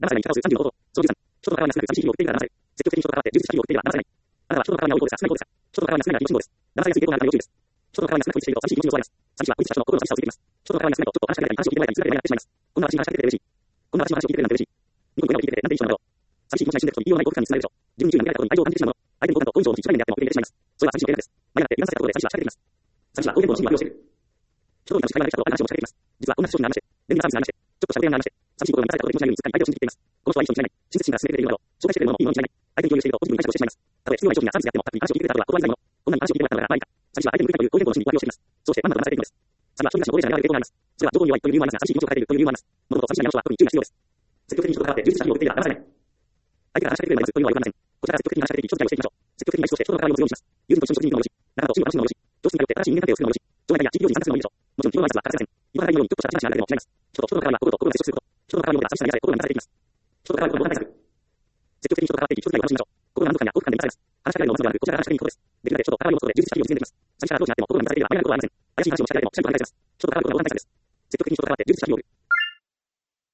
騙されないに片を数35項。その13、人との関わりがなく寂しい日々を送っているから騙され。積極的に人と関わって充実した日々を送っているから騙されない。あなたは人と関わりが多い方ですか少ない方ですか人と関わりが少ないが一番信号です。騙されやすい傾向があるから要注意です。人と関わりが少なくしていると寂しい気持ちを襲われます。寂しいは孤立した人の心の寂しさを続けます。人と関わりが少ないとちょっと話しかけられたり話を聞いてもらえたりするだけでやってしまいます。こんな私に話しかけてくれて嬉しい。こんな私の話を聞いてくれるなんて嬉しい。ニコニコ笑顔を聞いてくれてなんていい人なんだろう。寂しい気持ちが一瞬で人に言いようのない幸福感につながるでしょう。自分に注意が向けられたことに愛情を感じてしまうもの。相手に好感と好印象を持ち一場面であっても受け入れてしまいます。それは寂しいの原因です。前になって油断させたことで寂しいは仕掛けてきます。寂しいは公言の真理を利用している。人との会話ができたとある話を仕掛けています。実はこんな商品がありまして、便利なサービスがありまして、ちょっとしたご提案がありまして、寂しい心が満たされたことで気持ちが緩み、相手を信じています。この人はいい人に違いない。親切心が進めてくれているのだろう。紹介してくれるものもいいものに違いない。相手に共有しているとポジティブに解釈をしてしまいます。たとえ必要ない商品やサービスであっても、他に話を聞いてくれたことは言葉以外のもの。こんなに話を聞いてくれたのならまあいいか。寂しいは相手に向いたという公言の真理に上書きをしています。そしてまんまと騙されていくのです。寂しいは商品なしの高齢者に現れる傾向があります。それは情報に弱いという理由もありますが、寂しい気持ちを抱えているという理由もあります。物事を寂しいな人は特に注意が必要です。積極的に人と関わって充実した日々を送っているから騙されない。相手が話しかけてくれるまでずっというのはよくありません。こちらから積極的に話しかけていき、人付き合いをしていきましょう。積極的に愛して人との関わりを持つようにします。友人と一緒に食事に行くのもよし、仲間と趣味を楽しむのもよし、上司に通って新しい人間関係を作るのもよし、町内会や地域行事に参加するのもいいでしょう。もちろん企業の挨拶は欠かせません。今から言うようにちょっとした小さな違いでも違います。人と人との関わりは心と心が接触すること。人との関わりを持てば寂しさが癒され心が満たされていきます。人と関わりの防犯対策。積極的に人と関わっていき、人付き合いを楽しみましょう。心の安堵感や幸福感で満たされます。話しかけられるのを待つのではなく、こちらが話しかけに行くことです。できるだけ人と関わりを持つことで充実した日々を実現できます。寂しさがどうしなっても心が満たされていれば、あまりなることはありません。怪しい話を仕掛けられてもしっかりと考えています。人と関わることが問題対策です。積極的に人と関わって充実した日々を送る。